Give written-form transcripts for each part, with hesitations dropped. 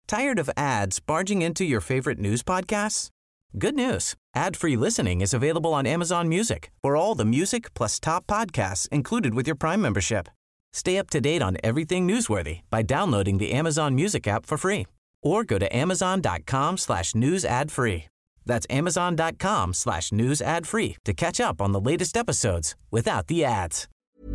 Tired of ads barging into your favorite news podcasts? Good news. Ad-free listening is available on Amazon Music for all the music plus top podcasts included with your Prime membership. Stay up to date on everything newsworthy by downloading the Amazon Music app for free or go to amazon.com/news ad free. That's amazon.com/news ad free to catch up on the latest episodes without the ads.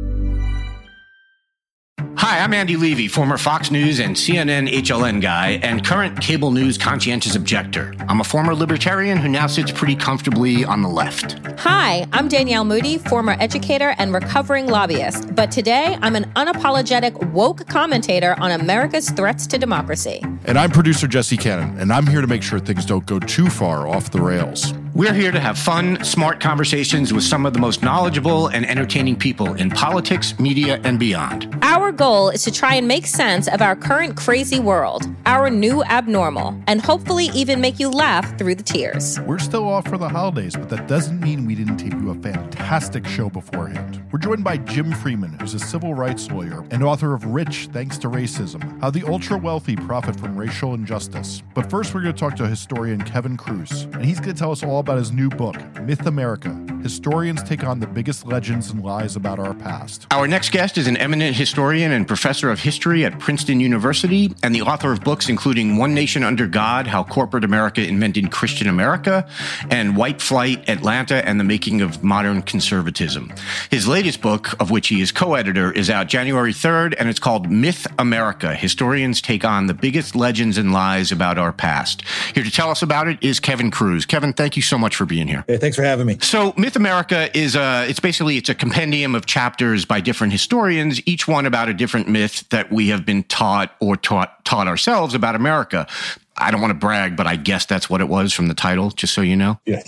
Hi, I'm Andy Levy, former Fox News and CNN HLN guy and current cable news conscientious objector. I'm a former libertarian who now sits pretty comfortably on the left. Hi, I'm Danielle Moody, former educator and recovering lobbyist. But today, I'm an unapologetic woke commentator on America's threats to democracy. And I'm producer Jesse Cannon, and I'm here to make sure things don't go too far off the rails. We're here to have fun, smart conversations with some of the most knowledgeable and entertaining people in politics, media, and beyond. Our goal is to try and make sense of our current crazy world, our new abnormal, and hopefully even make you laugh through the tears. We're still off for the holidays, but that doesn't mean we didn't tape you a fantastic show beforehand. We're joined by Jim Freeman, who's a civil rights lawyer and author of Rich Thanks to Racism, How the Ultra-Wealthy Profit from Racial Injustice. But first, we're going to talk to historian Kevin Kruse, and he's going to tell us all about his new book, Myth America. Historians take on the biggest legends and lies about our past. Our next guest is an eminent historian and professor of history at Princeton University and the author of books including One Nation Under God, How Corporate America Invented Christian America, and White Flight, Atlanta, and the Making of Modern Conservatism. His latest book, of which he is co-editor, is out January 3rd, and it's called Myth America. Historians take on the biggest legends and lies about our past. Here to tell us about it is Kevin Kruse. Kevin, thank you so much for being here. Hey, thanks for having me. So Myth America is it's a compendium of chapters by different historians, each one about a different myth that we have been taught ourselves about America. I don't want to brag, but I guess that's what it was from the title, just so you know. Yeah.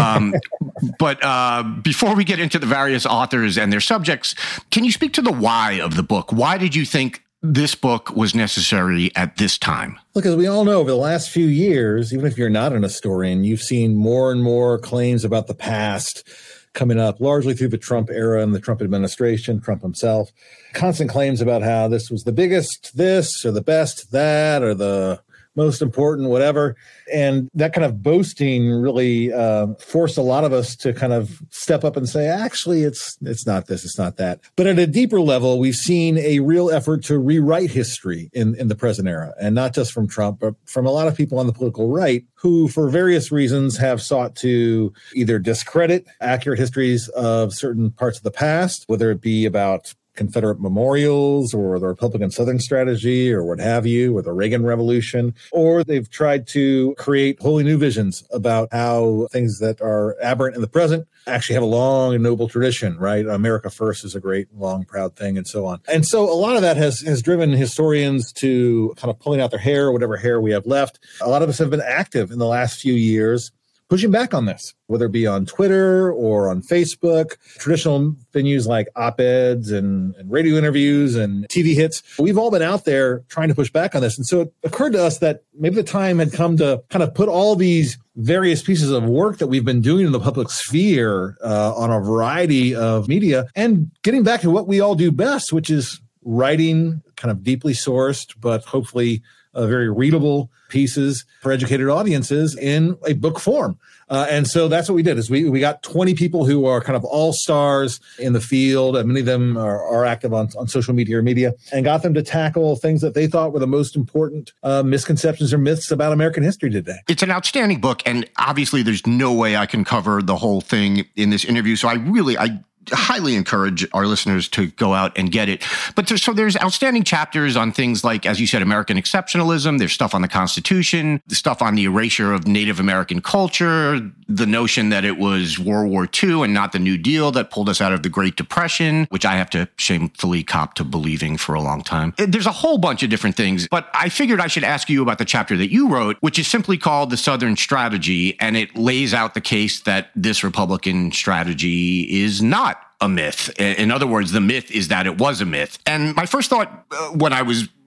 But before we get into the various authors and their subjects, can you speak to the why of the book? Why did you think this book was necessary at this time? Look, as we all know, over the last few years, even if you're not an historian, you've seen more and more claims about the past coming up, largely through the Trump era and the Trump administration, Trump himself. Constant claims about how this was the biggest this or the best that or the most important whatever. And that kind of boasting really forced a lot of us to kind of step up and say, actually, it's not this, it's not that. But at a deeper level, we've seen a real effort to rewrite history in the present era, and not just from Trump, but from a lot of people on the political right who, for various reasons, have sought to either discredit accurate histories of certain parts of the past, whether it be about Confederate memorials or the Republican Southern strategy or what have you, or the Reagan Revolution, or they've tried to create wholly new visions about how things that are aberrant in the present actually have a long and noble tradition, right? America first is a great, long, proud thing, and so on. And so a lot of that has driven historians to kind of pulling out their hair, whatever hair we have left. A lot of us have been active in the last few years pushing back on this, whether it be on Twitter or on Facebook, traditional venues like op-eds and radio interviews and TV hits. We've all been out there trying to push back on this. And so it occurred to us that maybe the time had come to kind of put all these various pieces of work that we've been doing in the public sphere on a variety of media and getting back to what we all do best, which is writing kind of deeply sourced, but hopefully very readable pieces for educated audiences in a book form. And so that's what we did is we got 20 people who are kind of all-stars in the field, and many of them are active on social media or media, and got them to tackle things that they thought were the most important misconceptions or myths about American history today. It's an outstanding book, and obviously there's no way I can cover the whole thing in this interview, so I highly encourage our listeners to go out and get it. But there's outstanding chapters on things like, as you said, American exceptionalism. There's stuff on the Constitution, the stuff on the erasure of Native American culture, the notion that it was World War II and not the New Deal that pulled us out of the Great Depression, which I have to shamefully cop to believing for a long time. There's a whole bunch of different things, but I figured I should ask you about the chapter that you wrote, which is simply called The Southern Strategy, and it lays out the case that this Republican strategy is not a myth. In other words, the myth is that it was a myth. And my first thought when I was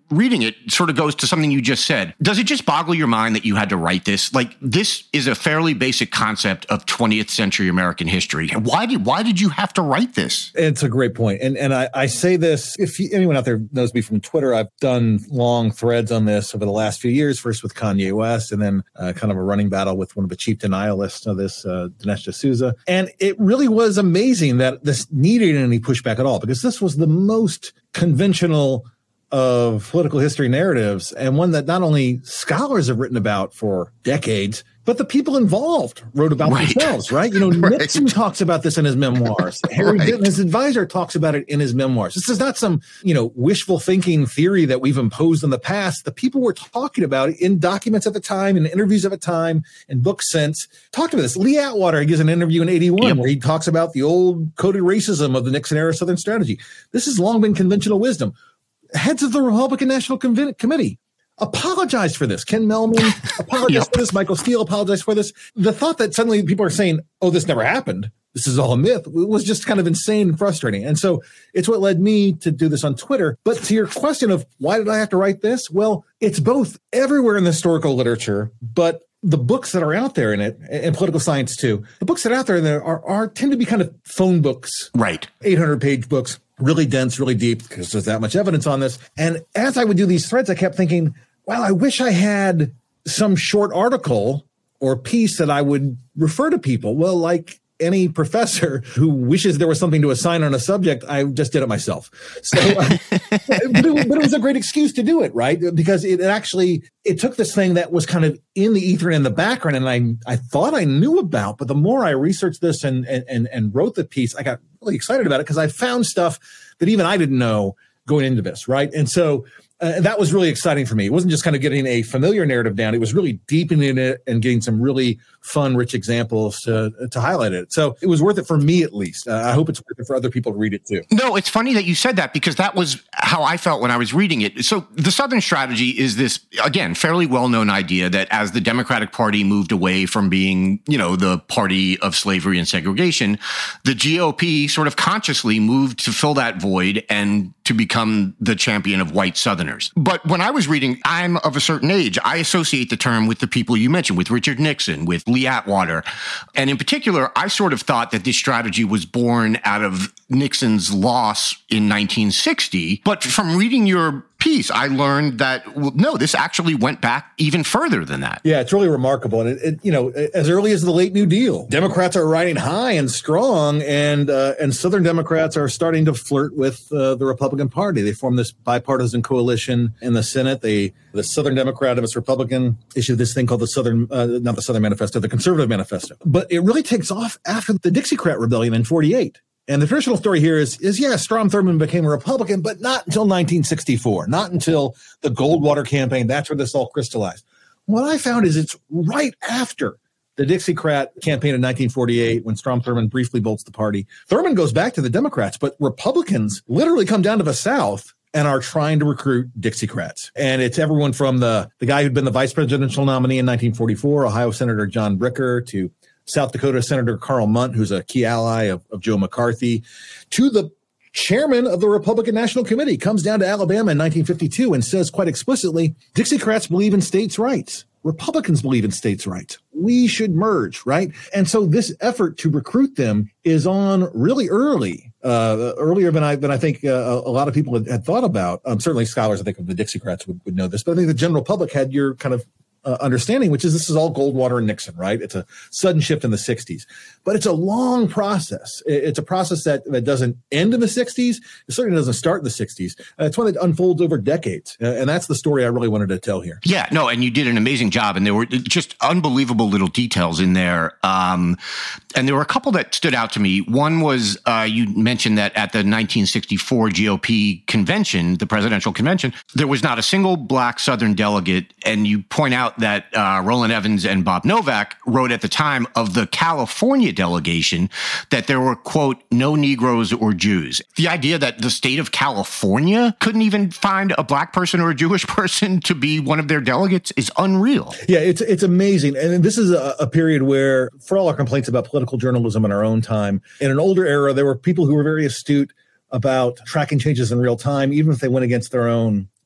reading it sort of goes to something you just said. Does it just boggle your mind that you had to write this? Like, this is a fairly basic concept of 20th century American history. Why did you have to write this? It's a great point. And I say this, if anyone out there knows me from Twitter, I've done long threads on this over the last few years, first with Kanye West, and then kind of a running battle with one of the chief denialists of this, Dinesh D'Souza. And it really was amazing that this needed any pushback at all, because this was the most conventional of political history narratives, and one that not only scholars have written about for decades, but the people involved wrote about themselves, right? You know, Nixon talks about this in his memoirs. Harry Benton, his advisor, talks about it in his memoirs. This is not some, wishful thinking theory that we've imposed in the past. The people were talking about it in documents at the time, in interviews at the time, in books since. Talked about this. Lee Atwater gives an interview in 81 where he talks about the old coded racism of the Nixon-era Southern strategy. This has long been conventional wisdom. Heads of the Republican National Committee apologized for this. Ken Mehlman apologized for this. Michael Steele apologized for this. The thought that suddenly people are saying, oh, this never happened, this is all a myth, was just kind of insane and frustrating. And so it's what led me to do this on Twitter. But to your question of why did I have to write this? Well, it's both everywhere in the historical literature, but the books that are out there in it, and political science too, the books that are out there in there are tend to be kind of phone books. Right. 800-page books. Really dense, really deep, because there's that much evidence on this. And as I would do these threads, I kept thinking, well, I wish I had some short article or piece that I would refer to people. Well, like any professor who wishes there was something to assign on a subject, I just did it myself. So, but it was a great excuse to do it, right? Because it took this thing that was kind of in the ether and in the background, and I thought I knew about, but the more I researched this and wrote the piece, I got really excited about it because I found stuff that even I didn't know going into this, right? And so that was really exciting for me. It wasn't just kind of getting a familiar narrative down. It was really deepening it and getting some really fun, rich examples to highlight it. So it was worth it for me, at least. I hope it's worth it for other people to read it too. No, it's funny that you said that, because that was how I felt when I was reading it. So the Southern strategy is this, again, fairly well-known idea that as the Democratic Party moved away from being, the party of slavery and segregation, the GOP sort of consciously moved to fill that void and to become the champion of white Southerners. But when I was reading, I'm of a certain age, I associate the term with the people you mentioned, with Richard Nixon, with Lee Atwater. And in particular, I sort of thought that this strategy was born out of Nixon's loss in 1960. But from reading your piece, I learned that, no, this actually went back even further than that. Yeah, it's really remarkable. And as early as the late New Deal, Democrats are riding high and strong, and Southern Democrats are starting to flirt with the Republican Party. They form this bipartisan coalition in the Senate. The Southern Democrat and the Republican issued this thing called not the Southern Manifesto, the Conservative Manifesto. But it really takes off after the Dixiecrat Rebellion in 48. And the traditional story here is Strom Thurmond became a Republican, but not until 1964, not until the Goldwater campaign. That's where this all crystallized. What I found is it's right after the Dixiecrat campaign in 1948, when Strom Thurmond briefly bolts the party. Thurmond goes back to the Democrats, but Republicans literally come down to the South and are trying to recruit Dixiecrats. And it's everyone from the guy who'd been the vice presidential nominee in 1944, Ohio Senator John Bricker, to South Dakota Senator Carl Munt, who's a key ally of Joe McCarthy, to the chairman of the Republican National Committee, comes down to Alabama in 1952 and says quite explicitly, Dixiecrats believe in states' rights. Republicans believe in states' rights. We should merge, right? And so this effort to recruit them is on really early, earlier than I think a lot of people had thought about. Certainly scholars, I think, of the Dixiecrats would know this, but I think the general public had your kind of understanding, which is this is all Goldwater and Nixon, right? It's a sudden shift in the 60s. But it's a long process. It's a process that doesn't end in the 60s. It certainly doesn't start in the 60s. It's one that unfolds over decades. And that's the story I really wanted to tell here. Yeah, no, and you did an amazing job. And there were just unbelievable little details in there. And there were a couple that stood out to me. One was you mentioned that at the 1964 GOP convention, the presidential convention, there was not a single black Southern delegate. And you point out that Roland Evans and Bob Novak wrote at the time of the California delegation that there were, quote, no Negroes or Jews. The idea that the state of California couldn't even find a black person or a Jewish person to be one of their delegates is unreal. Yeah, it's amazing. And this is a period where, for all our complaints about political journalism in our own time, in an older era, there were people who were very astute about tracking changes in real time, even if they went against their own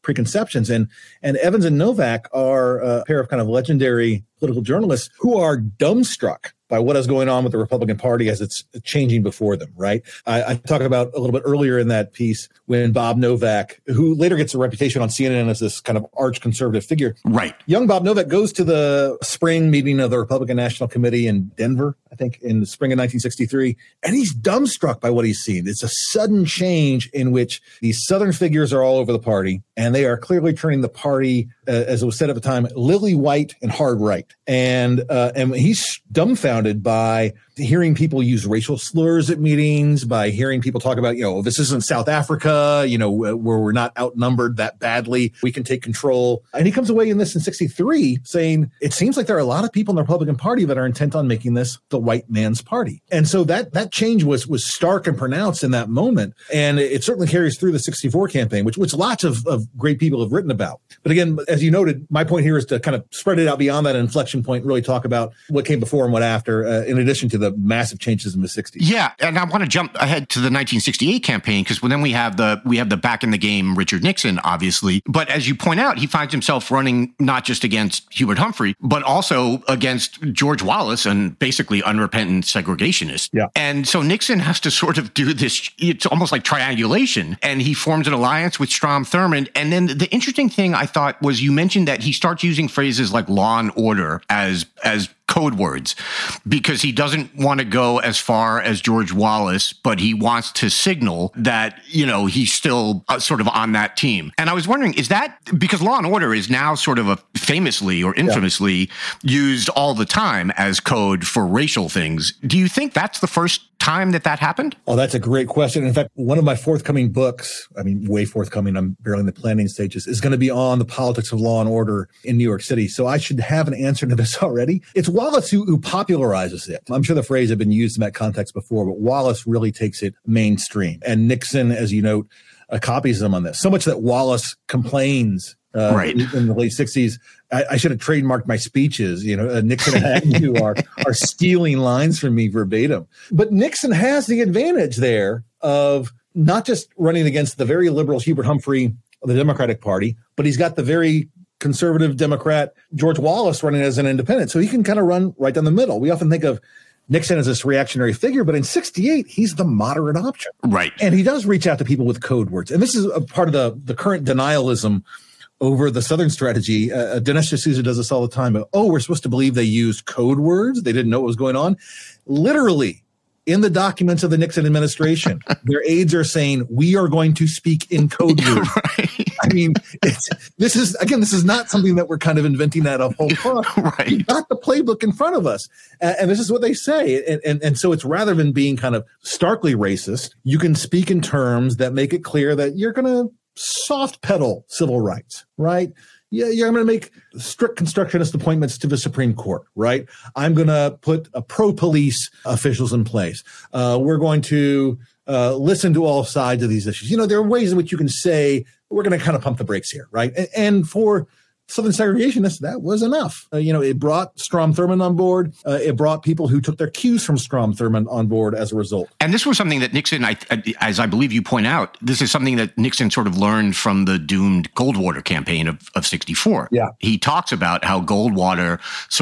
preconceptions. And Evans and Novak are a pair of kind of legendary political journalists who are dumbstruck by what is going on with the Republican Party as it's changing before them, right? I talk about a little bit earlier in that piece when Bob Novak, who later gets a reputation on CNN as this kind of arch conservative figure. Right. Young Bob Novak goes to the spring meeting of the Republican National Committee in Denver, I think, in the spring of 1963, and he's dumbstruck by what he's seen. It's a sudden change in which these Southern figures are all over the party, and they are clearly turning the party, as it was said at the time, lily white and hard right. And he's dumbfounded by hearing people use racial slurs at meetings, by hearing people talk about, this isn't South Africa, where we're not outnumbered that badly. We can take control. And he comes away in 63 saying, it seems like there are a lot of people in the Republican Party that are intent on making this the white man's party. And so that change was stark and pronounced in that moment. And it certainly carries through the 64 campaign, which lots of great people have written about. But again, as you noted, my point here is to kind of spread it out beyond that inflection point, really talk about what came before and what after, in addition to the massive changes in the 60s. Yeah, and I want to jump ahead to the 1968 campaign because then we have the back in the game Richard Nixon, obviously. But as you point out, he finds himself running not just against Hubert Humphrey, but also against George Wallace, and basically unrepentant segregationist. Yeah. And so Nixon has to sort of do this, it's almost like triangulation, and he forms an alliance with Strom Thurmond. And then the interesting thing I thought was you mentioned that he starts using phrases like law and order as code words because he doesn't want to go as far as George Wallace, but he wants to signal that, he's still sort of on that team. And I was wondering, is that because law and order is now sort of famously or infamously used all the time as code for racial things? Do you think that's the first time that happened? Oh, that's a great question. In fact, one of my forthcoming books, way forthcoming, I'm barely in the planning stages, is going to be on the politics of law and order in New York City. So I should have an answer to this already. It's Wallace who popularizes it. I'm sure the phrase had been used in that context before, but Wallace really takes it mainstream. And Nixon, as you note, copies him on this. So much that Wallace complains in the late 60s. I should have trademarked my speeches. Nixon and Agnew are stealing lines from me verbatim. But Nixon has the advantage there of not just running against the very liberal Hubert Humphrey of the Democratic Party, but he's got the very conservative Democrat George Wallace running as an independent. So he can kind of run right down the middle. We often think of Nixon as this reactionary figure, but in 68, he's the moderate option. Right. And he does reach out to people with code words. And this is a part of the current denialism over the Southern strategy. Dinesh D'Souza does this all the time. We're supposed to believe they used code words. They didn't know what was going on. Literally, in the documents of the Nixon administration, their aides are saying, we are going to speak in code words. Right. This is not something that we're kind of inventing out of whole cloth. Right. We've got the playbook in front of us. And this is what they say. And so it's rather than being kind of starkly racist, you can speak in terms that make it clear that you're going to soft pedal civil rights, right? Yeah, you're going to make strict constructionist appointments to the Supreme Court, right? I'm going to put pro-police officials in place. We're going to listen to all sides of these issues. There are ways in which you can say, we're going to kind of pump the brakes here, right? And for Southern segregationists, that was enough. It brought Strom Thurmond on board. It brought people who took their cues from Strom Thurmond on board as a result. And this was something that Nixon, as I believe you point out, this is something that Nixon sort of learned from the doomed Goldwater campaign of 64. Yeah. He talks about how Goldwater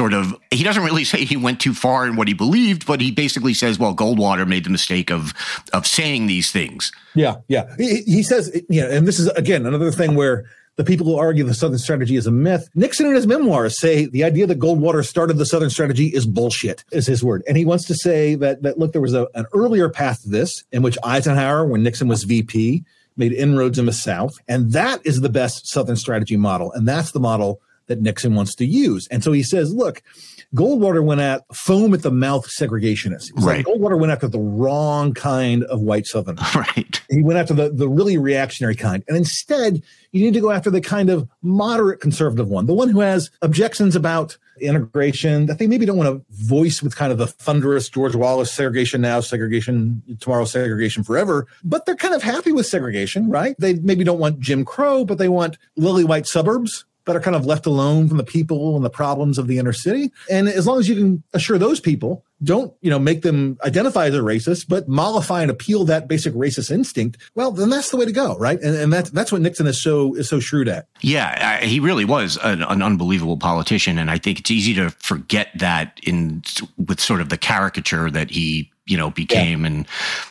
he doesn't really say he went too far in what he believed, but he basically says, well, Goldwater made the mistake of saying these things. Yeah. He says, and this is, again, another thing where the people who argue the Southern strategy is a myth. Nixon in his memoirs say the idea that Goldwater started the Southern strategy is bullshit, is his word. And he wants to say that look, there was an earlier path to this in which Eisenhower, when Nixon was VP, made inroads in the South. And that is the best Southern strategy model. And that's the model that Nixon wants to use. And so he says, look, Goldwater went at foam at the mouth segregationists. Right. Goldwater went after the wrong kind of white Southerners. Right. He went after the really reactionary kind. And instead, you need to go after the kind of moderate conservative one, the one who has objections about integration that they maybe don't want to voice with kind of the thunderous George Wallace segregation now, segregation tomorrow, segregation forever. But they're kind of happy with segregation, right? They maybe don't want Jim Crow, but they want lily white suburbs. but are kind of left alone from the people and the problems of the inner city. And as long as you can assure those people, don't, make them identify as a racist, but mollify and appeal that basic racist instinct, well, then that's the way to go, right? And that's what Nixon is so shrewd at. Yeah, he really was an unbelievable politician, and I think it's easy to forget that with sort of the caricature that he, became. Yeah.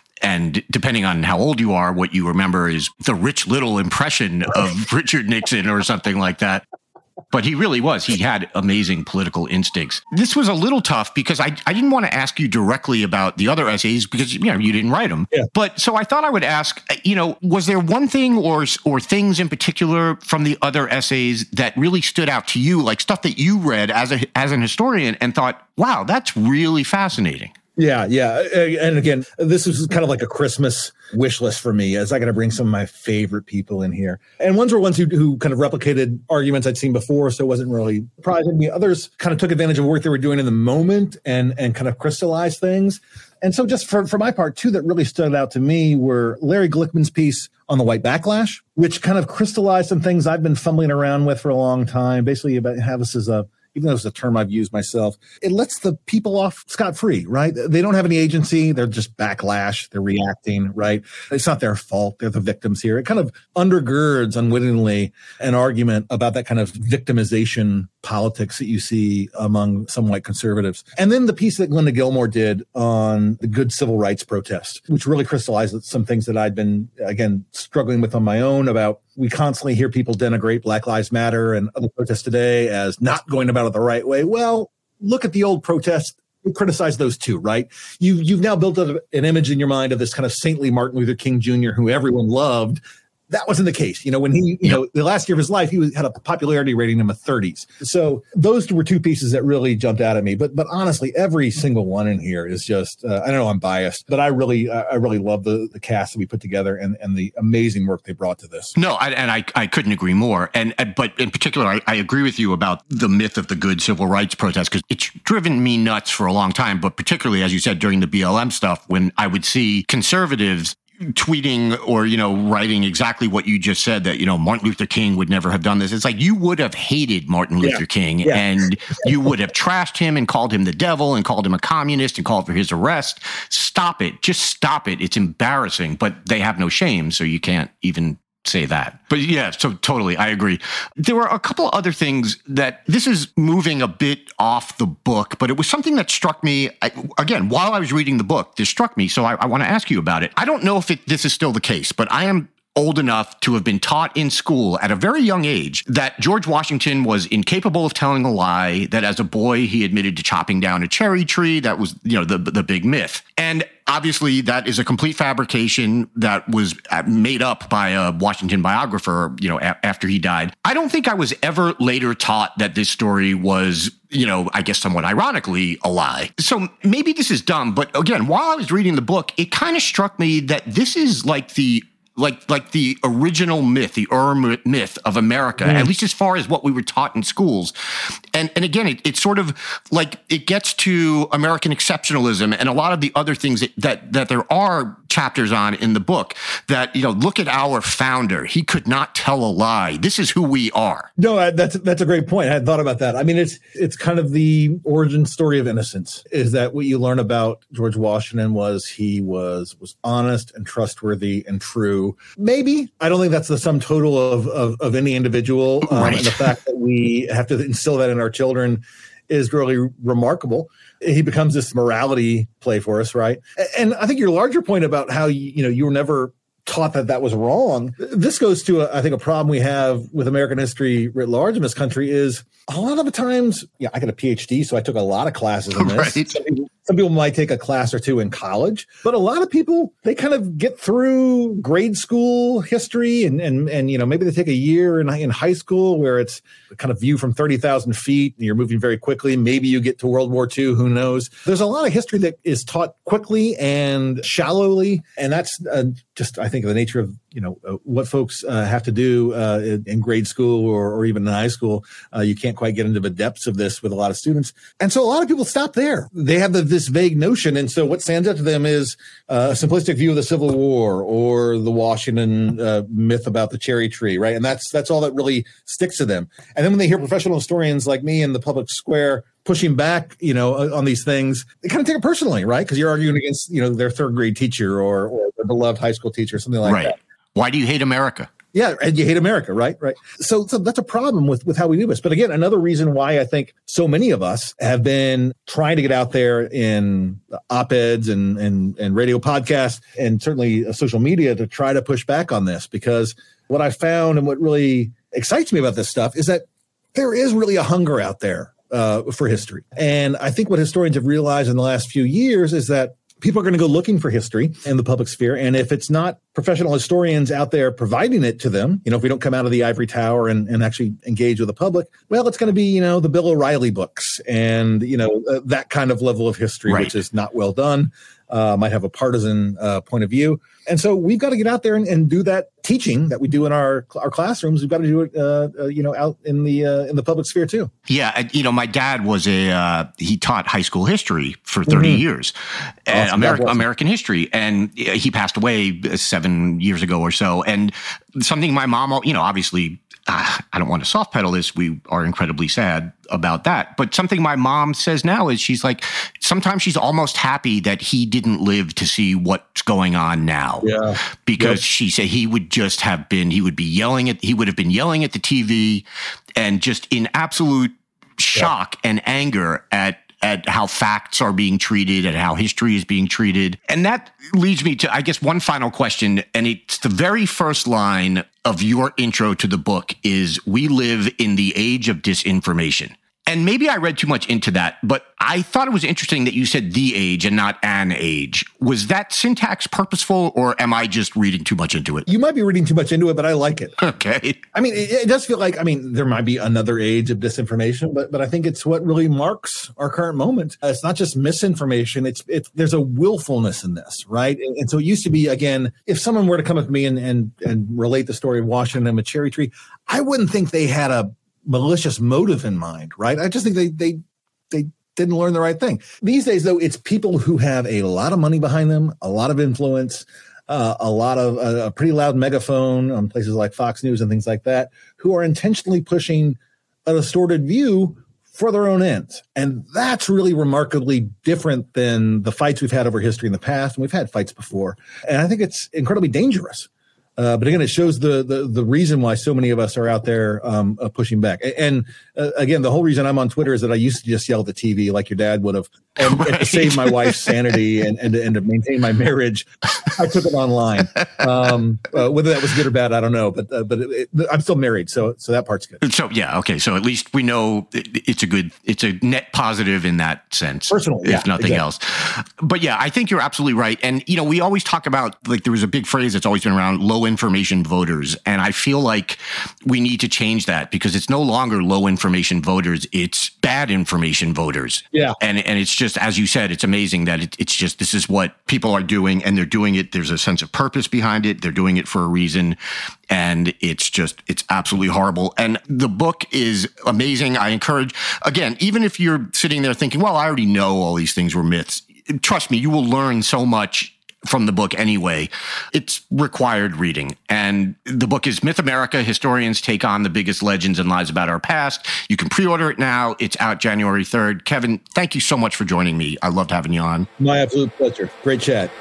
And depending on how old you are, what you remember is the Rich Little impression of Richard Nixon or something like that. But he really was. He had amazing political instincts. This was a little tough because I didn't want to ask you directly about the other essays because, you didn't write them. Yeah. But so I thought I would ask, was there one thing or things in particular from the other essays that really stood out to you, like stuff that you read as an historian and thought, wow, that's really fascinating? Yeah. And again, this was kind of like a Christmas wish list for me, as I got to bring some of my favorite people in here. And ones were ones who kind of replicated arguments I'd seen before, so it wasn't really surprising me. Others kind of took advantage of work they were doing in the moment and kind of crystallized things. And so just for my part, two that really stood out to me were Larry Glickman's piece on the white backlash, which kind of crystallized some things I've been fumbling around with for a long time, basically about how this is even though it's a term I've used myself, it lets the people off scot-free, right? They don't have any agency. They're just backlash. They're reacting, right? It's not their fault. They're the victims here. It kind of undergirds unwittingly an argument about that kind of victimization politics that you see among some white conservatives. And then the piece that Glenda Gilmore did on the good civil rights protest, which really crystallized some things that I'd been, again, struggling with on my own about. We constantly hear people denigrate Black Lives Matter and other protests today as not going about it the right way. Well, look at the old protests. We criticize those too, right? You've now built up an image in your mind of this kind of saintly Martin Luther King Jr., who everyone loved. That wasn't the case. When he, the last year of his life, had a popularity rating in the 30s. So those were two pieces that really jumped out at me. But honestly, every single one in here is just, I don't know, I'm biased, but I really love the cast that we put together and the amazing work they brought to this. No, I couldn't agree more. But in particular, I agree with you about the myth of the good civil rights protest, because it's driven me nuts for a long time. But particularly, as you said, during the BLM stuff, when I would see conservatives tweeting or, writing exactly what you just said, that, Martin Luther King would never have done this. It's like you would have hated Martin Luther King and you would have trashed him and called him the devil and called him a communist and called for his arrest. Stop it. Just stop it. It's embarrassing, but they have no shame. So you can't even say that. But yeah, so totally, I agree. There were a couple of other things that this is moving a bit off the book, but it was something that struck me, again, while I was reading the book, this struck me. So I want to ask you about it. I don't know if this is still the case, but I am old enough to have been taught in school at a very young age that George Washington was incapable of telling a lie, that as a boy he admitted to chopping down a cherry tree. That was, the big myth. And obviously that is a complete fabrication that was made up by a Washington biographer, after he died. I don't think I was ever later taught that this story was, I guess somewhat ironically a lie. So maybe this is dumb, but again, while I was reading the book, it kind of struck me that this is like the original myth, the myth of America, at least as far as what we were taught in schools. And again, it's sort of like it gets to American exceptionalism and a lot of the other things that there are chapters on in the book that, look at our founder. He could not tell a lie. This is who we are. No, that's a great point. I hadn't thought about that. I mean, it's kind of the origin story of innocence, is that what you learn about George Washington was he was honest and trustworthy and true. Maybe. I don't think that's the sum total of any individual. Right. And the fact that we have to instill that in our children is really remarkable. He becomes this morality play for us, right? And I think your larger point about how, you were never taught that was wrong. This goes to, I think, a problem we have with American history writ large in this country is a lot of the times, I got a PhD, so I took a lot of classes in this. Right. Some people might take a class or two in college, but a lot of people, they kind of get through grade school history and maybe they take a year in high school where it's kind of view from 30,000 feet and you're moving very quickly. Maybe you get to World War II, who knows? There's a lot of history that is taught quickly and shallowly. And that's just, I think, the nature of what folks have to do in grade school or even in high school. You can't quite get into the depths of this with a lot of students. And so a lot of people stop there. They have this vague notion. And so what stands out to them is a simplistic view of the Civil War or the Washington myth about the cherry tree, right? And that's all that really sticks to them. And then when they hear professional historians like me in the public square pushing back, on these things, they kind of take it personally, right? Because you're arguing against, their third grade teacher or their beloved high school teacher, something like that. Why do you hate America? Yeah, and you hate America, right? Right. So that's a problem with how we do this. But again, another reason why I think so many of us have been trying to get out there in op-eds and radio podcasts and certainly social media to try to push back on this. Because what I found and what really excites me about this stuff is that there is really a hunger out there for history. And I think what historians have realized in the last few years is that people are going to go looking for history in the public sphere. And if it's not professional historians out there providing it to them, if we don't come out of the ivory tower and actually engage with the public, well, it's going to be, the Bill O'Reilly books and, that kind of level of history, which is not well done, might have a partisan point of view. And so we've got to get out there and do that teaching that we do in our classrooms. We've got to do it, out in the public sphere too. Yeah, my dad was he taught high school history for 30 years, and American history, and he passed away 7 years ago or so. And something my mom, obviously, I don't want to soft pedal this. We are incredibly sad about that. But something my mom says now is she's like, sometimes she's almost happy that he didn't live to see what's going on now. Yeah. Because she said he would have been yelling at the TV and just in absolute shock and anger at how facts are being treated and how history is being treated. And that leads me to, I guess, one final question. And it's the very first line of your intro to the book is, "We live in the age of disinformation." And maybe I read too much into that, but I thought it was interesting that you said the age and not an age. Was that syntax purposeful, or am I just reading too much into it? You might be reading too much into it, but I like it. Okay. I mean, it does feel like, there might be another age of disinformation, but I think it's what really marks our current moment. It's not just misinformation. There's a willfulness in this, right? And so it used to be, again, if someone were to come up to me and relate the story of Washington and the cherry tree, I wouldn't think they had a malicious motive in mind, right? I just think they didn't learn the right thing. These days, though, it's people who have a lot of money behind them, a lot of influence, a lot of a pretty loud megaphone on places like Fox News and things like that, who are intentionally pushing a distorted view for their own ends. And that's really remarkably different than the fights we've had over history in the past. And we've had fights before. And I think it's incredibly dangerous. But again, it shows the reason why so many of us are out there pushing back. And again, the whole reason I'm on Twitter is that I used to just yell at the TV like your dad would have, and to save my wife's sanity and to maintain my marriage, I took it online. Whether that was good or bad, I don't know. But I'm still married, so that part's good. So yeah, okay. So at least we know it's a net positive in that sense, personal, if nothing else. But yeah, I think you're absolutely right. And we always talk about, like, there was a big phrase that's always been around, low information voters. And I feel like we need to change that, because it's no longer low information voters. It's bad information voters. Yeah. And it's just, as you said, it's amazing that it's just, this is what people are doing, and they're doing it. There's a sense of purpose behind it. They're doing it for a reason. And it's absolutely horrible. And the book is amazing. I encourage, again, even if you're sitting there thinking, well, I already know all these things were myths, trust me, you will learn so much from the book anyway. It's required reading. And the book is Myth America: Historians Take on the Biggest Legends and Lies About Our Past. You can pre-order it now. It's out January 3rd. Kevin, thank you so much for joining me. I loved having you on. My absolute pleasure. Great chat.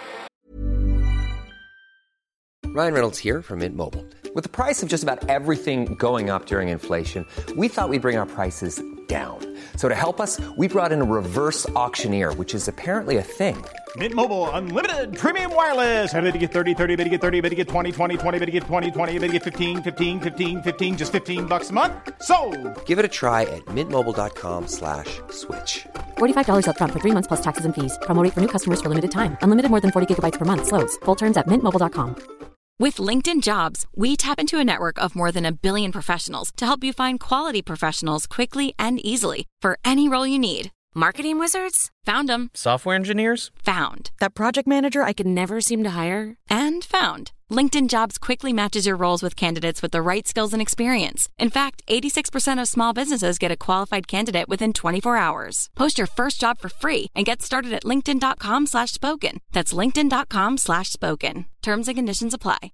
Ryan Reynolds here from Mint Mobile. With the price of just about everything going up during inflation, we thought we'd bring our prices down. So to help us, we brought in a reverse auctioneer, which is apparently a thing. Mint Mobile Unlimited Premium Wireless. How to get 30, 30, bit to get 30, bit to get 20, 20, 20, bit to get 20, 20, bit to get 15, 15, 15, 15, just $15 a month? Sold! Give it a try at mintmobile.com/switch. $45 up front for 3 months plus taxes and fees. Promo rate for new customers for limited time. Unlimited more than 40 gigabytes per month. Slows full terms at mintmobile.com. With LinkedIn Jobs, we tap into a network of more than 1 billion professionals to help you find quality professionals quickly and easily for any role you need. Marketing wizards? Found them. Software engineers? Found. That project manager I could never seem to hire? And found. LinkedIn Jobs quickly matches your roles with candidates with the right skills and experience. In fact, 86% of small businesses get a qualified candidate within 24 hours. Post your first job for free and get started at linkedin.com/spoken. That's linkedin.com/spoken. Terms and conditions apply.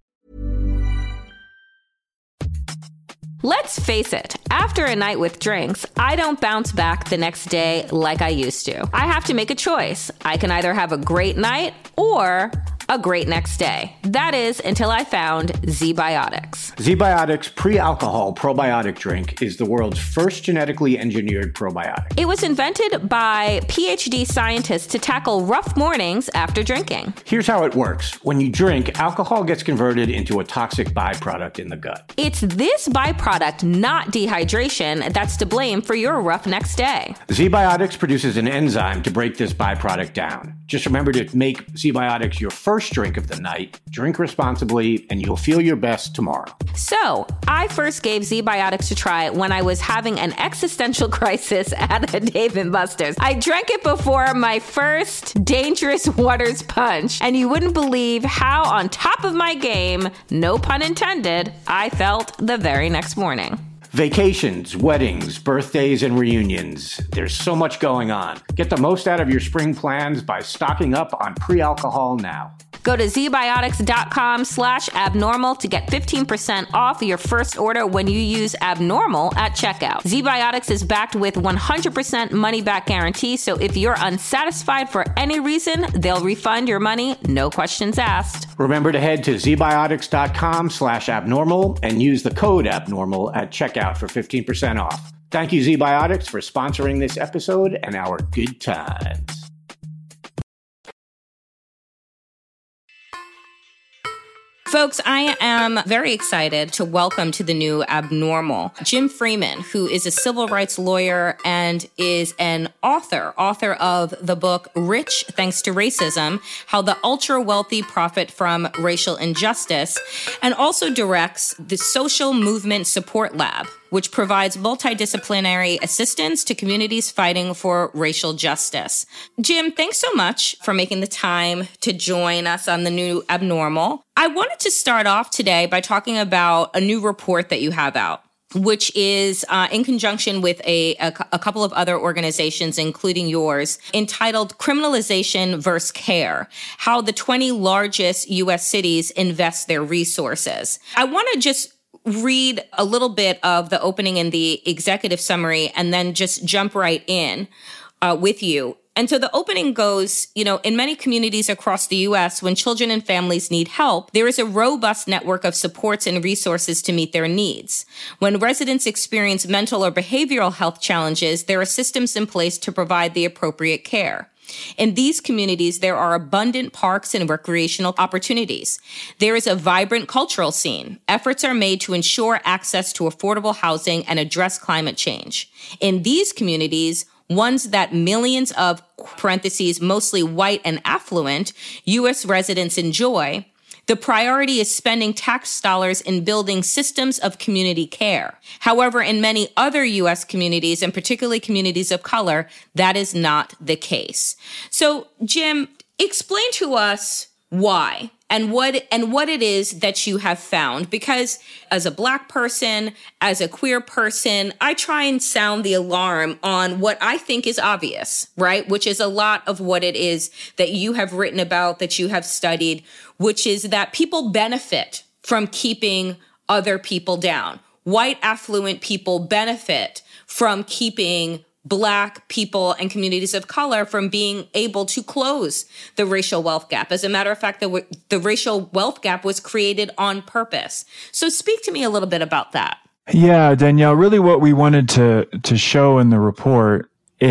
Let's face it, after a night with drinks, I don't bounce back the next day like I used to. I have to make a choice. I can either have a great night or a great next day. That is until I found ZBiotics. ZBiotics pre-alcohol probiotic drink is the world's first genetically engineered probiotic. It was invented by PhD scientists to tackle rough mornings after drinking. Here's how it works. When you drink, alcohol gets converted into a toxic byproduct in the gut. It's this byproduct, not dehydration, that's to blame for your rough next day. ZBiotics produces an enzyme to break this byproduct down. Just remember to make ZBiotics your first drink of the night, drink responsibly, and you'll feel your best tomorrow. So, I first gave ZBiotics a try when I was having an existential crisis at a Dave & Buster's. I drank it before my first Dangerous Waters punch, and you wouldn't believe how on top of my game, no pun intended, I felt the very next morning. Vacations, weddings, birthdays, and reunions. There's so much going on. Get the most out of your spring plans by stocking up on pre-alcohol now. Go to zbiotics.com/abnormal to get 15% off your first order when you use abnormal at checkout. ZBiotics is backed with 100% money-back guarantee, so if you're unsatisfied for any reason, they'll refund your money, no questions asked. Remember to head to zbiotics.com/abnormal and use the code abnormal at checkout for 15% off. Thank you, ZBiotics, for sponsoring this episode and our good times. Folks, I am very excited to welcome to the new Abnormal Jim Freeman, who is a civil rights lawyer and is an author of the book Rich Thanks to Racism, How the Ultra-Wealthy Profit from Racial Injustice, and also directs the Social Movement Support Lab, which provides multidisciplinary assistance to communities fighting for racial justice. Jim, thanks so much for making the time to join us on the new Abnormal. I wanted to start off today by talking about a new report that you have out, which is in conjunction with a couple of other organizations, including yours, entitled Criminalization vs. Care, How the 20 Largest U.S. Cities Invest Their Resources. I want to just read a little bit of the opening and the executive summary and then just jump right in with you. And so the opening goes, in many communities across the U.S., when children and families need help, there is a robust network of supports and resources to meet their needs. When residents experience mental or behavioral health challenges, there are systems in place to provide the appropriate care. In these communities, there are abundant parks and recreational opportunities. There is a vibrant cultural scene. Efforts are made to ensure access to affordable housing and address climate change. In these communities, ones that millions of, parentheses, mostly white and affluent, U.S. residents enjoy, the priority is spending tax dollars in building systems of community care. However, in many other U.S. communities, and particularly communities of color, that is not the case. So, Jim, explain to us why and what it is that you have found. Because as a Black person, as a queer person, I try and sound the alarm on what I think is obvious, right? Which is a lot of what it is that you have written about, that you have studied, which is that people benefit from keeping other people down. White affluent people benefit from keeping Black people and communities of color from being able to close the racial wealth gap. As a matter of fact, the racial wealth gap was created on purpose. So speak to me a little bit about that. Yeah, Danielle, really what we wanted to show in the report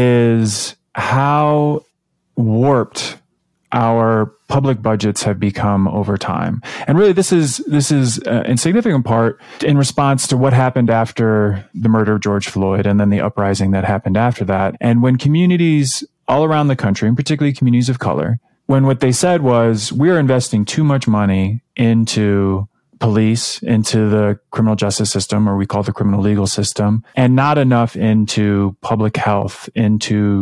is how warped our public budgets have become over time. And really, this is in significant part in response to what happened after the murder of George Floyd and then the uprising that happened after that. And when communities all around the country, and particularly communities of color, when what they said was, we're investing too much money into police, into the criminal justice system, or we call it the criminal legal system, and not enough into public health, into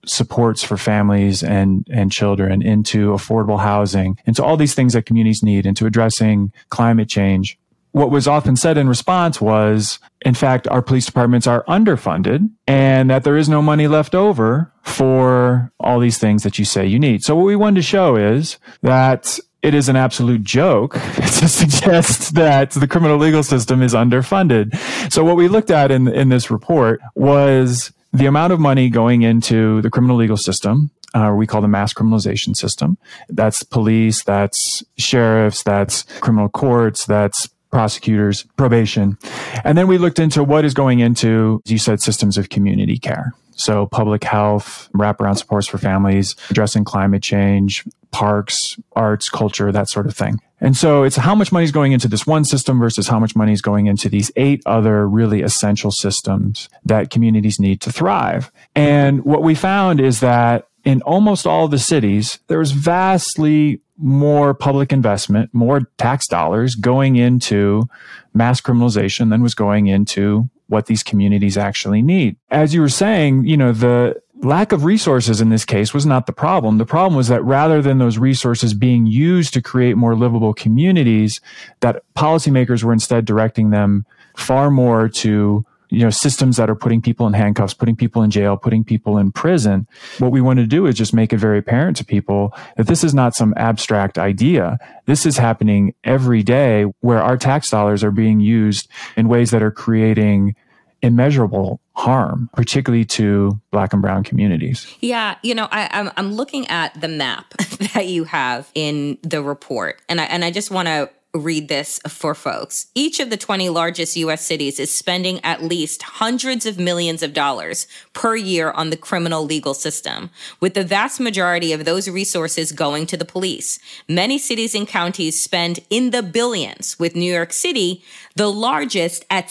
supports for families and children, into affordable housing, into all these things that communities need, into addressing climate change. What was often said in response was, in fact, our police departments are underfunded and that there is no money left over for all these things that you say you need. So what we wanted to show is that it is an absolute joke to suggest that the criminal legal system is underfunded. So what we looked at in this report was the amount of money going into the criminal legal system, we call the mass criminalization system. That's police, that's sheriffs, that's criminal courts, that's prosecutors, probation. And then we looked into what is going into, as you said, systems of community care. So public health, wraparound supports for families, addressing climate change, parks, arts, culture, that sort of thing. And so it's how much money is going into this one system versus how much money is going into these 8 other really essential systems that communities need to thrive. And what we found is that in almost all of the cities, there was vastly more public investment, more tax dollars going into mass criminalization than was going into what these communities actually need. As you were saying, the lack of resources in this case was not the problem. The problem was that rather than those resources being used to create more livable communities, that policymakers were instead directing them far more to systems that are putting people in handcuffs, putting people in jail, putting people in prison. What we want to do is just make it very apparent to people that this is not some abstract idea. This is happening every day, where our tax dollars are being used in ways that are creating immeasurable harm, particularly to Black and brown communities. Yeah, I'm looking at the map that you have in the report, and I just want to read this for folks. Each of the 20 largest U.S. cities is spending at least hundreds of millions of dollars per year on the criminal legal system, with the vast majority of those resources going to the police. Many cities and counties spend in the billions, with New York City the largest at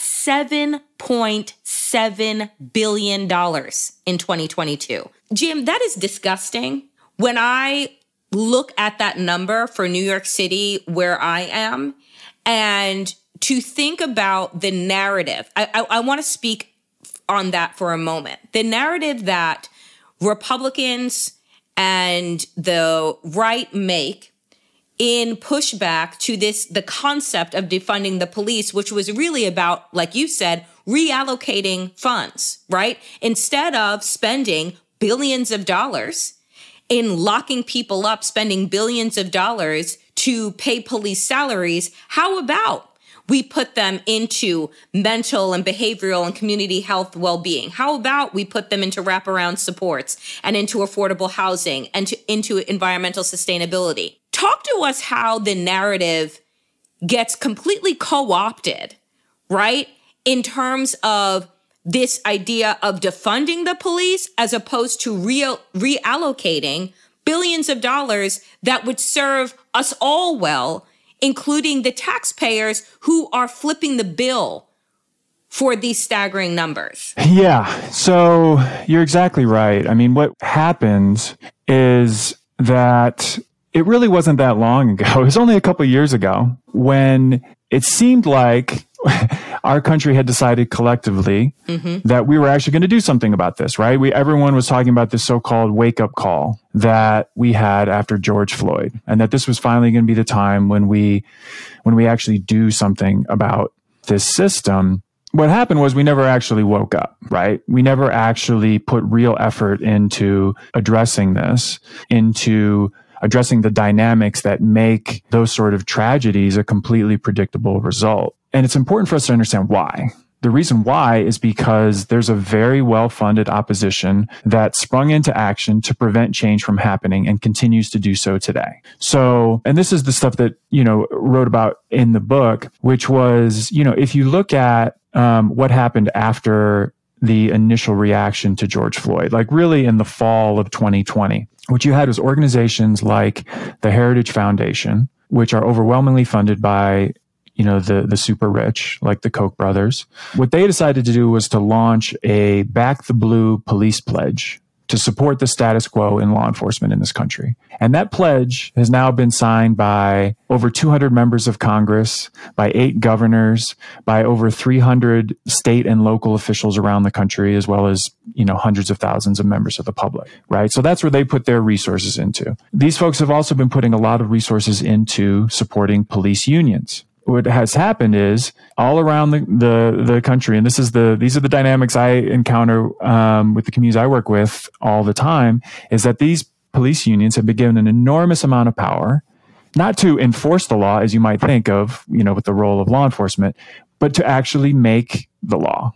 $7.7 billion in 2022. Jim, that is disgusting. When I look at that number for New York City, where I am, and to think about the narrative, I want to speak on that for a moment. The narrative that Republicans and the right make in pushback to the concept of defunding the police, which was really about, like you said, reallocating funds, right? Instead of spending billions of dollars in locking people up, spending billions of dollars to pay police salaries, how about we put them into mental and behavioral and community health well-being? How about we put them into wraparound supports and into affordable housing and into environmental sustainability? Talk to us how the narrative gets completely co-opted, right? In terms of this idea of defunding the police as opposed to reallocating billions of dollars that would serve us all well, including the taxpayers who are flipping the bill for these staggering numbers. Yeah, so you're exactly right. I mean, what happens is that it really wasn't that long ago. It was only a couple of years ago when it seemed like our country had decided collectively that we were actually going to do something about this, right? Everyone was talking about this so-called wake-up call that we had after George Floyd, and that this was finally going to be the time when we actually do something about this system. What happened was we never actually woke up, right? We never actually put real effort into addressing this, into addressing the dynamics that make those sort of tragedies a completely predictable result. And it's important for us to understand why. The reason why is because there's a very well-funded opposition that sprung into action to prevent change from happening and continues to do so today. So, and this is the stuff that, wrote about in the book, which was, if you look at what happened after the initial reaction to George Floyd, like really in the fall of 2020, what you had was organizations like the Heritage Foundation, which are overwhelmingly funded by the super rich, like the Koch brothers. What they decided to do was to launch a Back the Blue police pledge to support the status quo in law enforcement in this country. And that pledge has now been signed by over 200 members of Congress, by 8 governors, by over 300 state and local officials around the country, as well as, hundreds of thousands of members of the public, right? So that's where they put their resources into. These folks have also been putting a lot of resources into supporting police unions. What has happened is all around the country, and these are the dynamics I encounter with the communities I work with all the time, is that these police unions have been given an enormous amount of power, not to enforce the law, as you might think of, with the role of law enforcement, but to actually make the law,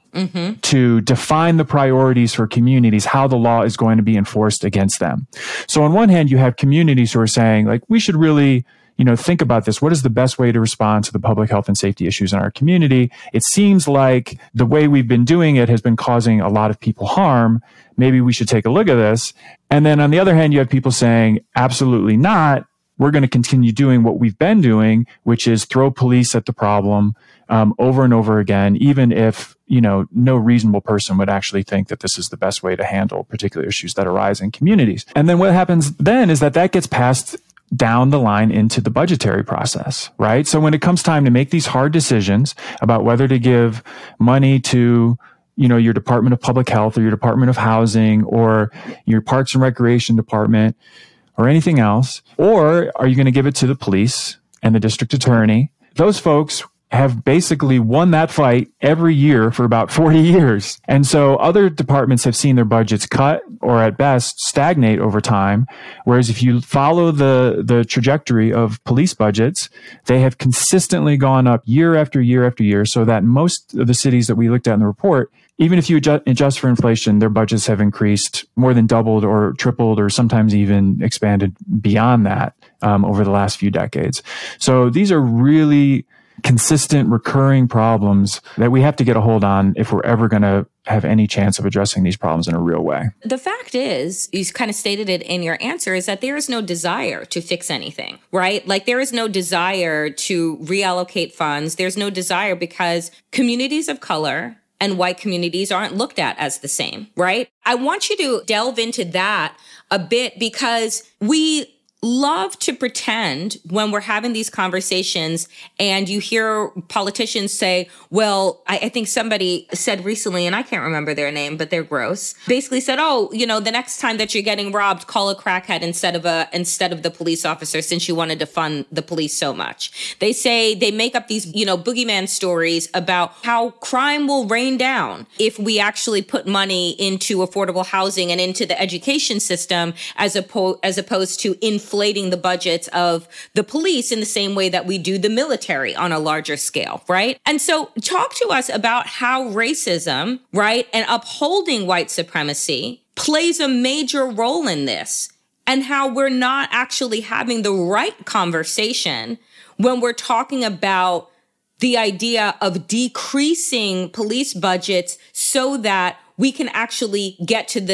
to define the priorities for communities, how the law is going to be enforced against them. So on one hand, you have communities who are saying, like, we should really think about this. What is the best way to respond to the public health and safety issues in our community? It seems like the way we've been doing it has been causing a lot of people harm. Maybe we should take a look at this. And then on the other hand, you have people saying, absolutely not. We're going to continue doing what we've been doing, which is throw police at the problem over and over again, even if, no reasonable person would actually think that this is the best way to handle particular issues that arise in communities. And then what happens then is that gets passed down the line into the budgetary process, right? So when it comes time to make these hard decisions about whether to give money to, your Department of Public Health or your Department of Housing or your Parks and Recreation Department or anything else, or are you going to give it to the police and the district attorney? Those folks have basically won that fight every year for about 40 years. And so other departments have seen their budgets cut or at best stagnate over time. Whereas if you follow the trajectory of police budgets, they have consistently gone up year after year after year, so that most of the cities that we looked at in the report, even if you adjust for inflation, their budgets have increased more than doubled or tripled or sometimes even expanded beyond that over the last few decades. So these are really consistent, recurring problems that we have to get a hold on if we're ever going to have any chance of addressing these problems in a real way. The fact is, you kind of stated it in your answer, is that there is no desire to fix anything, right? Like there is no desire to reallocate funds. There's no desire because communities of color and white communities aren't looked at as the same, right? I want you to delve into that a bit because we love to pretend when we're having these conversations and you hear politicians say, well, I think somebody said recently, and I can't remember their name, but they're gross, basically said, oh, the next time that you're getting robbed, call a crackhead instead of the police officer since you wanted to fund the police so much. They say they make up these, boogeyman stories about how crime will rain down if we actually put money into affordable housing and into the education system as opposed to inflating the budgets of the police in the same way that we do the military on a larger scale, right? And so talk to us about how racism, right, and upholding white supremacy plays a major role in this and how we're not actually having the right conversation when we're talking about the idea of decreasing police budgets so that we can actually get to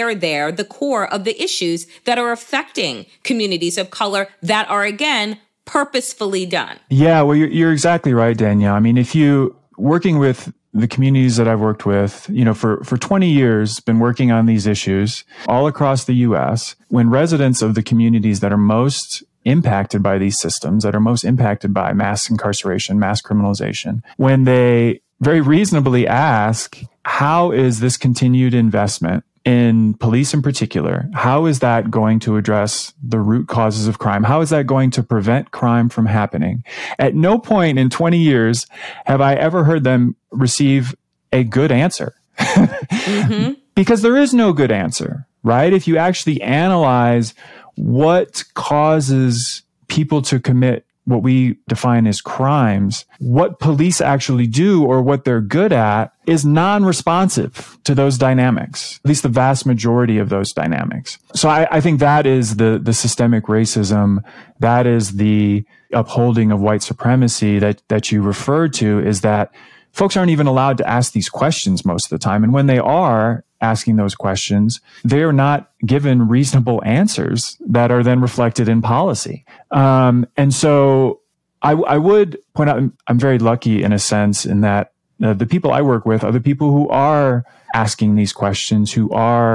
the core of the issues that are affecting communities of color that are, again, purposefully done. Yeah, well, you're exactly right, Danielle. I mean, if you working with the communities that I've worked with, for 20 years, been working on these issues all across the U.S., when residents of the communities that are most impacted by these systems, that are most impacted by mass incarceration, mass criminalization, when they very reasonably ask, how is this continued investment in police in particular, how is that going to address the root causes of crime? How is that going to prevent crime from happening? At no point in 20 years have I ever heard them receive a good answer. Because there is no good answer, right? If you actually analyze what causes people to commit what we define as crimes, what police actually do or what they're good at is non-responsive to those dynamics, at least the vast majority of those dynamics. So I think that is the systemic racism, that is the upholding of white supremacy that you referred to, is that folks aren't even allowed to ask these questions most of the time. And when they are asking those questions, they're not given reasonable answers that are then reflected in policy. And so I would point out, I'm very lucky in a sense in that the people I work with are the people who are asking these questions, who are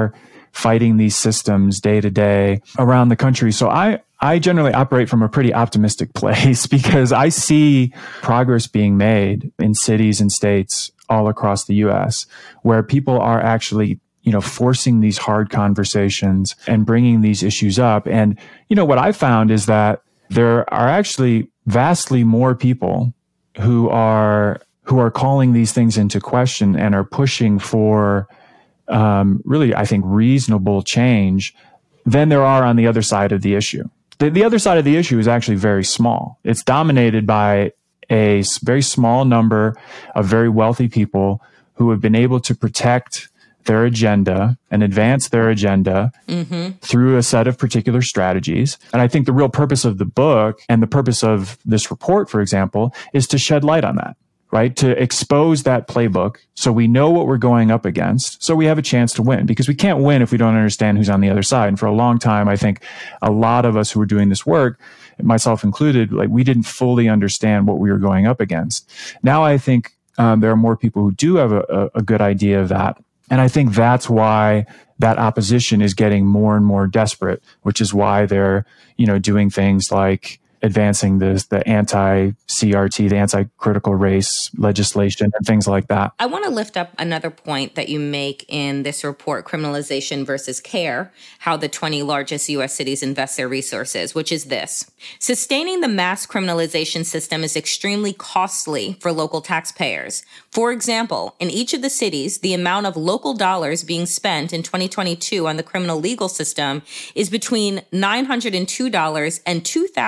fighting these systems day to day around the country. So I generally operate from a pretty optimistic place because I see progress being made in cities and states all across the US where people are actually, forcing these hard conversations and bringing these issues up. And, what I found is that there are actually vastly more people who are calling these things into question and are pushing for really, I think, reasonable change than there are on the other side of the issue. The other side of the issue is actually very small. It's dominated by a very small number of very wealthy people who have been able to protect their agenda and advance their agenda through a set of particular strategies. And I think the real purpose of the book and the purpose of this report, for example, is to shed light on that, right? To expose that playbook so we know what we're going up against, so we have a chance to win. Because we can't win if we don't understand who's on the other side. And for a long time, I think a lot of us who were doing this work, myself included, we didn't fully understand what we were going up against. Now I think there are more people who do have a good idea of that. And I think that's why that opposition is getting more and more desperate, which is why they're, doing things like advancing the anti-CRT, the anti-critical race legislation and things like that. I want to lift up another point that you make in this report, criminalization versus care, how the 20 largest U.S. cities invest their resources, which is this. Sustaining the mass criminalization system is extremely costly for local taxpayers. For example, in each of the cities, the amount of local dollars being spent in 2022 on the criminal legal system is between $902 and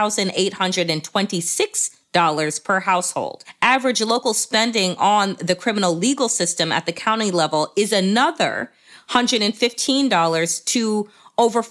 $2,826 per household. Average local spending on the criminal legal system at the county level is another $115 to over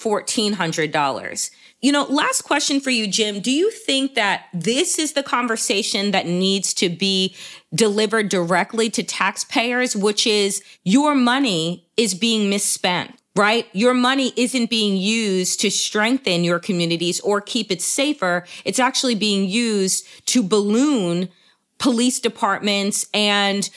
$1,400. Last question for you, Jim. Do you think that this is the conversation that needs to be delivered directly to taxpayers, which is your money is being misspent, right? Your money isn't being used to strengthen your communities or keep it safer. It's actually being used to balloon police departments and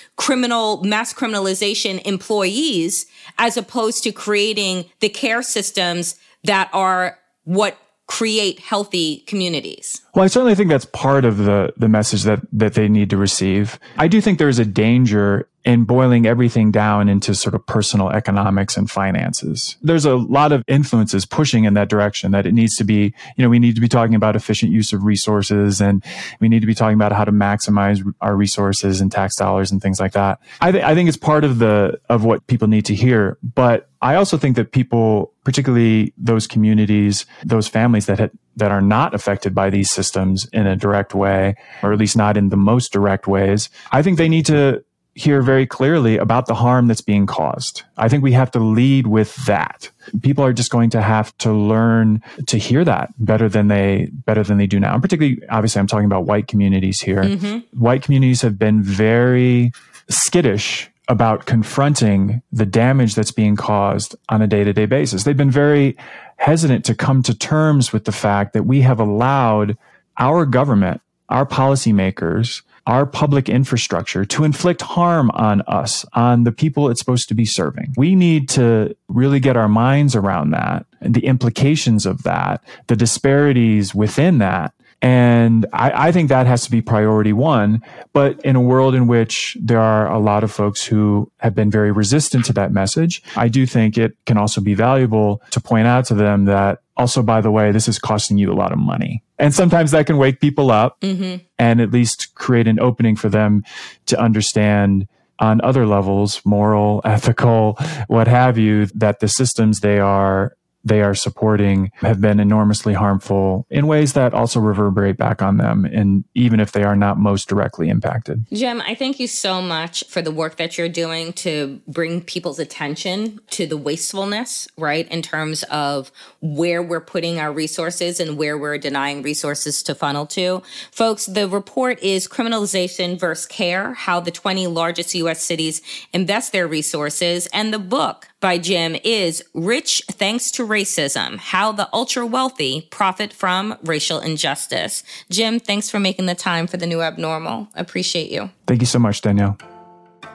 mass criminalization employees, as opposed to creating the care systems that are what create healthy communities. Well, I certainly think that's part of the message that they need to receive. I do think there's a danger in boiling everything down into sort of personal economics and finances. There's a lot of influences pushing in that direction, that it needs to be, we need to be talking about efficient use of resources, and we need to be talking about how to maximize our resources and tax dollars and things like that. I think it's part of what people need to hear. But I also think that people, particularly those communities, those families that are not affected by these systems in a direct way, or at least not in the most direct ways, I think they need to hear very clearly about the harm that's being caused. I think we have to lead with that. People are just going to have to learn to hear that better than they do now. And particularly, obviously, I'm talking about white communities here. Mm-hmm. White communities have been very skittish about confronting the damage that's being caused on a day-to-day basis. They've been very hesitant to come to terms with the fact that we have allowed our government, our policymakers, our public infrastructure to inflict harm on us, on the people it's supposed to be serving. We need to really get our minds around that and the implications of that, the disparities within that. And I think that has to be priority one. But in a world in which there are a lot of folks who have been very resistant to that message, I do think it can also be valuable to point out to them that also, by the way, this is costing you a lot of money. And sometimes that can wake people up and at least create an opening for them to understand on other levels, moral, ethical, what have you, that the systems they are supporting have been enormously harmful in ways that also reverberate back on them, and even if they are not most directly impacted. Jim, I thank you so much for the work that you're doing to bring people's attention to the wastefulness, right, in terms of where we're putting our resources and where we're denying resources to funnel to. Folks, the report is Criminalization versus Care, How the 20 Largest U.S. Cities Invest Their Resources, and the book by Jim is Rich Thanks to Racism, How the Ultra-Wealthy Profit from Racial Injustice. Jim, thanks for making the time for The New Abnormal. Appreciate you. Thank you so much, Danielle.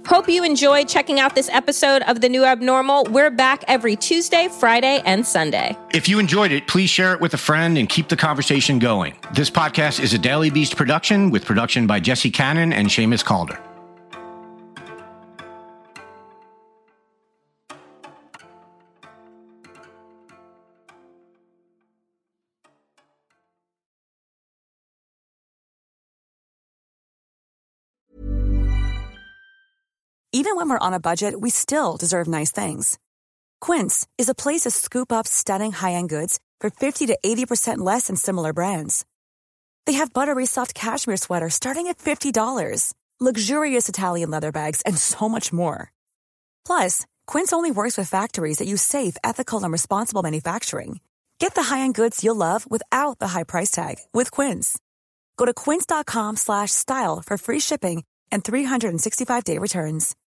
Hope you enjoyed checking out this episode of The New Abnormal. We're back every Tuesday, Friday, and Sunday. If you enjoyed it, please share it with a friend and keep the conversation going. This podcast is a Daily Beast production with production by Jesse Cannon and Seamus Calder. Even when we're on a budget, we still deserve nice things. Quince is a place to scoop up stunning high-end goods for 50 to 80% less than similar brands. They have buttery soft cashmere sweaters starting at $50, luxurious Italian leather bags, and so much more. Plus, Quince only works with factories that use safe, ethical, and responsible manufacturing. Get the high-end goods you'll love without the high price tag with Quince. Go to quince.com/style for free shipping and 365-day returns.